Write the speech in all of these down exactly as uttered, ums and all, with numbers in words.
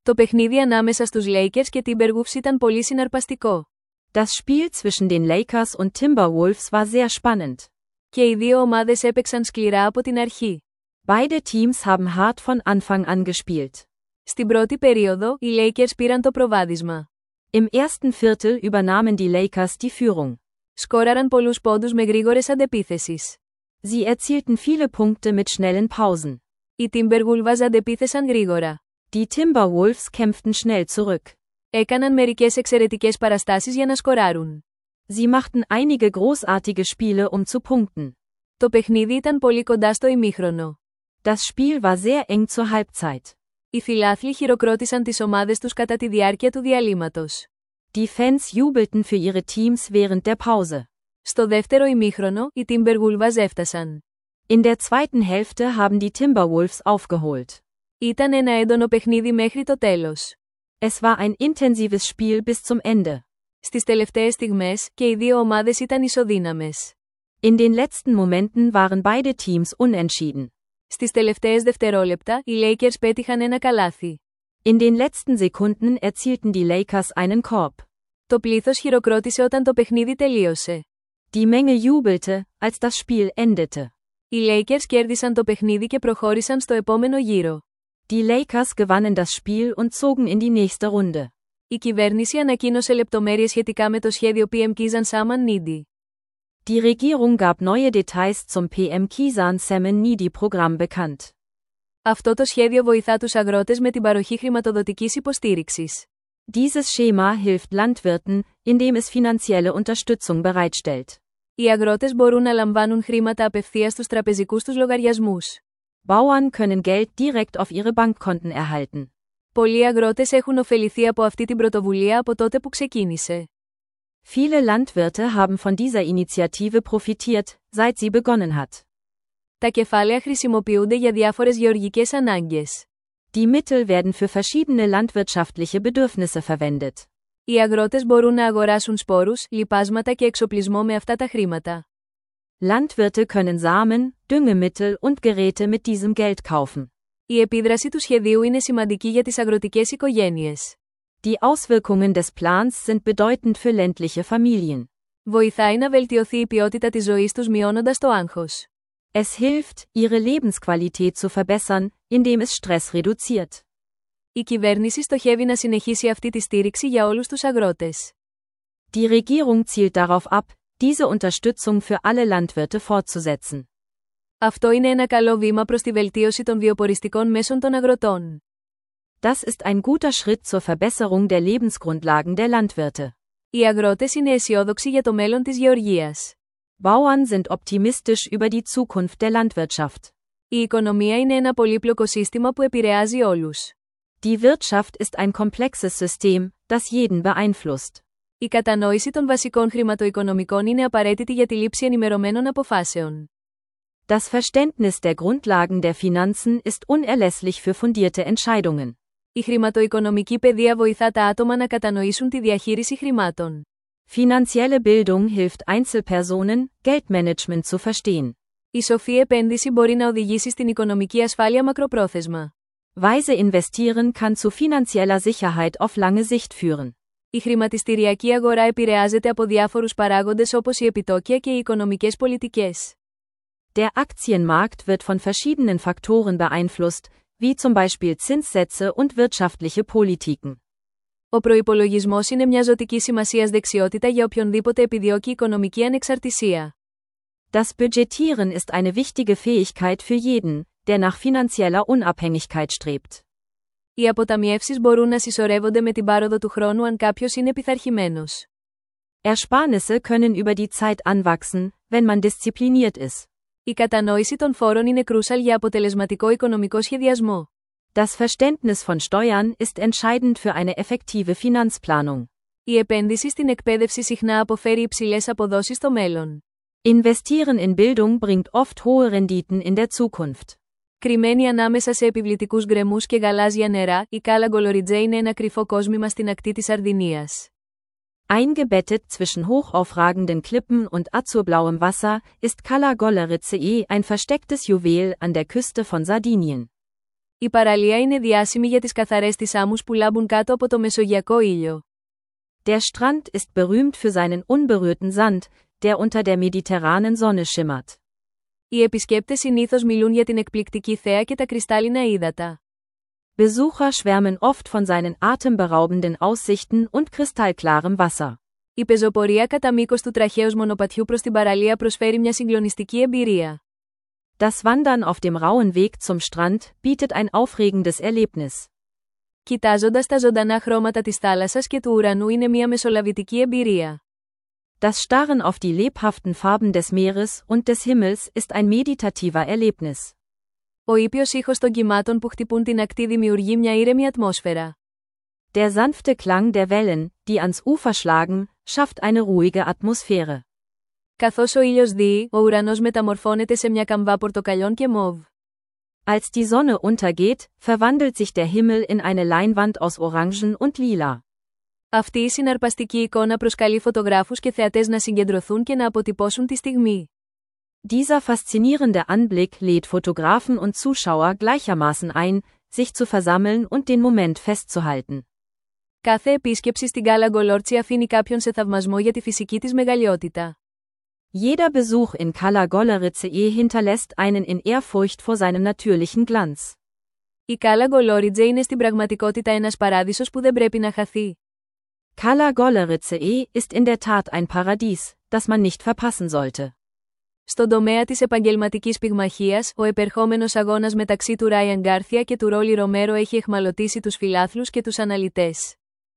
Το παιχνίδι ανάμεσα στους Lakers και Timberwolves ήταν πολύ συναρπαστικό. Das Spiel zwischen den Lakers und Timberwolves war sehr spannend. Και οι δύο ομάδες έπαιξαν σκληρά από την αρχή. Beide Teams haben hart von Anfang an gespielt. Στην πρώτη περίοδο, οι Lakers πήραν το προβάδισμα. Im ersten Viertel übernahmen die Lakers die Führung. Σκόραραν πολλούς πόντους με γρήγορες αντεπίθεσεις. Sie erzielten viele Punkte mit schnellen Pausen. Οι Timberwolves αντεπίθεσαν γρήγορα. Die Timberwolves kämpften schnell zurück. Έκαναν μερικές εξαιρετικές παραστάσεις για να σκοράρουν. Sie machten einige großartige Spiele um zu punkten. Το παιχνίδι ήταν πολύ κοντά στο ημίχρονο. Das Spiel war sehr eng zur Halbzeit. Οι φιλάθλοι χειροκρότησαν τις ομάδες τους κατά τη διάρκεια του διαλύματος. Die Fans jubelten für ihre Teams während der Pause. Στο δεύτερο ημίχρονο, οι Timberwolves έφτασαν. In der zweiten Hälfte haben die Timberwolves aufgeholt. Ήταν ένα έντονο παιχνίδι μέχρι το τέλος. Es war ein intensives Spiel bis zum Ende. Στις τελευταίες στιγμές, και οι δύο ομάδες ήταν ισοδύναμες. In den letzten Momenten waren beide Teams unentschieden. Στις τελευταίες δευτερόλεπτα, οι Lakers πέτυχαν ένα καλάθι. In den letzten Sekunden erzielten die Lakers einen Korb. Το πλήθος χειροκρότησε όταν το παιχνίδι τελείωσε. Die Menge jubelte, als das Spiel endete. Οι Lakers κέρδισαν το παιχνίδι και προχώρησαν στο επόμενο γύρο. Die Lakers gewannen das Spiel und zogen in die nächste Runde. Η κυβέρνηση ανακοίνωσε λεπτομέρειες σχετικά με το σχέδιο πι εμ Kisan Saman Nidi. Die Regierung gab neue Details zum πι εμ Kisan Saman Nidi Programm bekannt. Αυτό το σχέδιο βοηθά τους αγρότες με την παροχή χρηματοδοτικής υποστήριξης. Dieses Schema hilft Landwirten, indem es finanzielle Unterstützung bereitstellt. Οι αγρότες μπορούν να λαμβάνουν χρήματα απευθείας στους τραπεζικούς τους λογαριασμούς. Bauern können Geld direkt auf ihre Bankkonten erhalten. Πολλοί αγρότες έχουν ωφεληθεί από αυτή την πρωτοβουλία από τότε που ξεκίνησε. Viele Landwirte haben von dieser Initiative profitiert, seit sie begonnen hat. Τα κεφάλαια χρησιμοποιούνται για διάφορες γεωργικές ανάγκες. Die Mittel werden für verschiedene landwirtschaftliche Bedürfnisse verwendet. Οι αγρότες μπορούν να αγοράσουν σπόρους, λιπάσματα και εξοπλισμό με αυτά τα χρήματα. Landwirte können Samen, Düngemittel und Geräte mit diesem Geld kaufen. Η επίδραση του σχεδίου είναι σημαντική για τις αγροτικές οικογένειες. Die Auswirkungen des Plans sind bedeutend für ländliche Familien. Βοηθάει να βελτιωθεί η ποιότητα της ζωής τους μειώνοντας το άγχος. Es hilft, ihre Lebensqualität zu verbessern, indem es Stress reduziert. Η κυβέρνηση στοχεύει να συνεχίσει αυτή τη στήριξη για όλους τους αγρότες. Die Regierung zielt darauf ab, diese Unterstützung für alle Landwirte fortzusetzen. Αυτό είναι ένα καλό βήμα προς τη βελτίωση των βιοποριστικών μέσων των αγροτών. Das ist ein guter Schritt zur Verbesserung der Lebensgrundlagen der Landwirte. Οι αγρότες είναι αισιόδοξοι για το μέλλον της γεωργίας. Bauern sind optimistisch über die Zukunft der Landwirtschaft. Η οικονομία είναι ένα πολύπλοκο σύστημα που επηρεάζει όλους. Die Wirtschaft ist ein komplexes System, das jeden beeinflusst. Η κατανόηση των βασικών χρηματοοικονομικών είναι απαραίτητη για τη λήψη ενημερωμένων αποφάσεων. Das Verständnis der Grundlagen der Finanzen ist unerlässlich für fundierte Entscheidungen. Η χρηματοοικονομική παιδεία βοηθά τα άτομα να κατανοήσουν τη διαχείριση χρημάτων. Finanzielle Bildung hilft Einzelpersonen, Geldmanagement zu verstehen. Η σοφή επένδυση μπορεί να οδηγήσει στην οικονομική ασφάλεια μακροπρόθεσμα. Weise investieren kann zu finanzieller Sicherheit auf lange Sicht führen. Η χρηματιστηριακή αγορά επηρεάζεται από διάφορους παράγοντες όπως η επιτόκια και οι οικονομικές πολιτικές. Der Aktienmarkt wird von verschiedenen Faktoren beeinflusst, wie zum Beispiel Zinssätze und wirtschaftliche Politiken. Ο προϋπολογισμός είναι μια ζωτική σημασίας δεξιότητα για οποιονδήποτε επιδιώκει οικονομική ανεξαρτησία. Das Budgetieren ist eine wichtige Fähigkeit für jeden, der nach finanzieller Unabhängigkeit strebt. Οι αποταμιεύσεις μπορούν να συσσωρεύονται με την πάροδο του χρόνου αν κάποιος είναι πειθαρχημένος. Ersparnisse können über die Zeit anwachsen, wenn man diszipliniert ist. Η κατανόηση των φόρων είναι κρούσαλ για αποτελεσματικό οικονομικό σχεδιασμό. Das Verständnis von Steuern ist entscheidend für eine effektive Finanzplanung. Η επένδυση στην εκπαίδευση συχνά αποφέρει υψηλές αποδόσεις στο μέλλον. Investieren in Bildung bringt oft hohe Renditen in der Zukunft. Κρυμμένη ανάμεσα σε επιβλητικούς γκρεμούς και γαλάζια νερά, η Cala Golorydze είναι ένα κρυφό κόσμημα στην ακτή της Σαρδινίας. Eingebettet zwischen hochaufragenden Klippen und azurblauem Wasser, ist Cala Golorydze ein verstecktes Juwel an der Küste von Sardinien. Η παραλία είναι διάσημη για τις καθαρές της άμμους που λάμπουν κάτω από το μεσογειακό ήλιο. Der Strand ist berühmt für seinen unberührten Sand, der unter der mediterranen Sonne schimmert. Οι επισκέπτες συνήθως μιλούν για την εκπληκτική θέα και τα κρυστάλλινα ύδατα. Besucher schwärmen oft von seinen atemberaubenden Aussichten und kristallklarem Wasser. Η πεζοπορία κατά μήκος του τραχαίους μονοπατιού προς την παραλία προσφέρει μια συγκλονιστική εμπειρία. Das Wandern auf dem rauen Weg zum Strand bietet ein aufregendes Erlebnis. Κοιτάζοντας τα ζωντανά χρώματα της θάλασσας και του ουρανού είναι μια μεσολαβητική εμπειρία. Das Starren auf die lebhaften Farben des Meeres und des Himmels ist ein meditativer Erlebnis. Ο ήπιος ήχος των κυμάτων που χτυπούν την ακτή δημιουργεί μια ήρεμη ατμόσφαιρα. Der sanfte Klang der Wellen, die ans Ufer schlagen, schafft eine ruhige Atmosphäre. Καθώς ο ήλιος δύει, ο ουρανός μεταμορφώνεται σε μια καμβά πορτοκαλιών και μόβ. Als die Sonne untergeht, verwandelt sich der Himmel in eine Leinwand aus Orangen und Lila. Αυτή η συναρπαστική εικόνα προσκαλεί φωτογράφους και θεατές να συγκεντρωθούν και να αποτυπώσουν τη στιγμή. Dieser faszinierende Anblick lädt Fotografen und Zuschauer gleichermaßen ein, sich zu versammeln und den Moment festzuhalten. Κάθε επίσκεψη στην Κάλα Γκολόρτσι αφήνει κάποιον σε θαυμασμό για τη φυσική της μεγαλειότητα. Jeder Besuch in Cala Goloritsee hinterlässt einen in Ehrfurcht vor seinem natürlichen Glanz. Η Κάλα Γκολόριτζε είναι στην πραγματικότητα ένας παράδεισος που δεν πρέπει να χαθεί. Cala Goloritsee ist in der Tat ein Paradies, das man nicht verpassen sollte. Στον τομέα της επαγγελματικής πυγμαχίας, ο επερχόμενος αγώνας μεταξύ του Ράιαν Γκάρθια και του Ρόλι Ρομέρο έχει εχμαλωτήσει τους φιλάθλους και τους αναλυτές.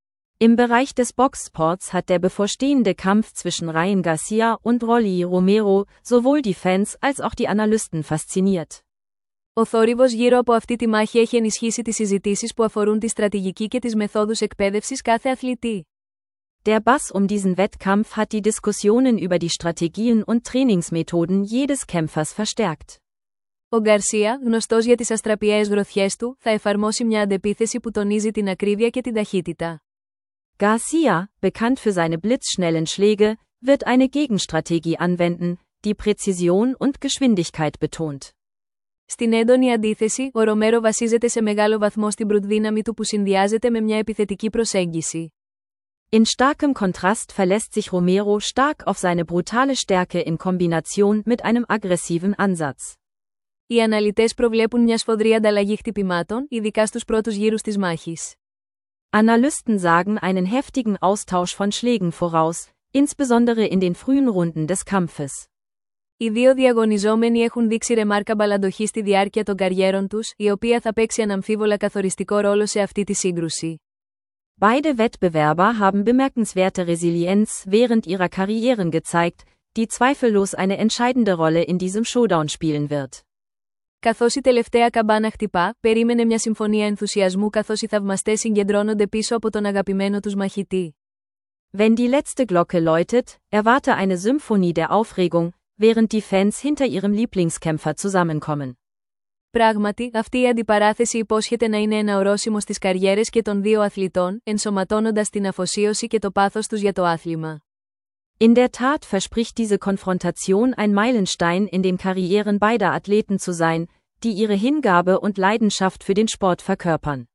Im Bereich des Boxsports hat der bevorstehende Kampf zwischen Ryan Garcia und Rolly Romero sowohl die Fans als auch die Analysten fasziniert. Ο θόρυβος γύρω από αυτή τη μάχη έχει ενισχύσει τις συζητήσεις που αφορούν τη στρατηγική και τις μεθόδους εκπαίδευσης κάθε αθλητή. Der Bass um diesen Wettkampf hat die Diskussionen über die Strategien und Trainingsmethoden jedes Kämpfers verstärkt. Ο Γκαρσία, γνωστός για τις αστραπιαίες γροθιές του, θα εφαρμόσει μια αντεπίθεση που τονίζει την ακρίβεια και την ταχύτητα. Garcia, bekannt für seine blitzschnellen Schläge, wird eine Gegenstrategie anwenden, die Präzision und Geschwindigkeit betont. Στην έντονη αντίθεση, ο Ρομέρο βασίζεται σε μεγάλο βαθμό στην μπρουτ-δύναμη του που συνδυάζεται με μια επιθετική προσέγγιση. In starkem Kontrast verlässt sich Romero stark auf seine brutale Stärke in Kombination mit einem aggressiven Ansatz. Οι αναλυτές προβλέπουν μια σφοδρή ανταλλαγή χτυπημάτων, ειδικά στους πρώτους γύρους της μάχης. Analysten sagen einen heftigen Austausch von Schlägen voraus, insbesondere in den frühen Runden des Kampfes. Οι δύο διαγωνιζόμενοι έχουν δείξει ρεμάρκαμπαλ αντοχή στη διάρκεια των καριέρων τους, η οποία θα παίξει αναμφίβολα καθοριστικό ρόλο σε αυτή τη σύγκρουση. Beide Wettbewerber haben bemerkenswerte Resilienz während ihrer Karrieren gezeigt, die zweifellos eine entscheidende Rolle in diesem Showdown spielen wird. Καθώς η τελευταία καμπάνα χτυπά, περίμενε μια συμφωνία ενθουσιασμού καθώς οι θαυμαστές συγκεντρώνονται πίσω από τον αγαπημένο τους μαχητή. Wenn die letzte Glocke läutet, erwarte eine Symphonie der Aufregung, während die Fans hinter ihrem Lieblingskämpfer zusammenkommen. Πράγματι, αυτή η αντιπαράθεση υπόσχεται να είναι ένα ορόσημο στις καριέρες και των δύο αθλητών, ενσωματώνοντας την αφοσίωση και το πάθος τους για το άθλημα. In der Tat verspricht diese Konfrontation ein Meilenstein in den Karrieren beider Athleten zu sein, die ihre Hingabe und Leidenschaft für den Sport verkörpern.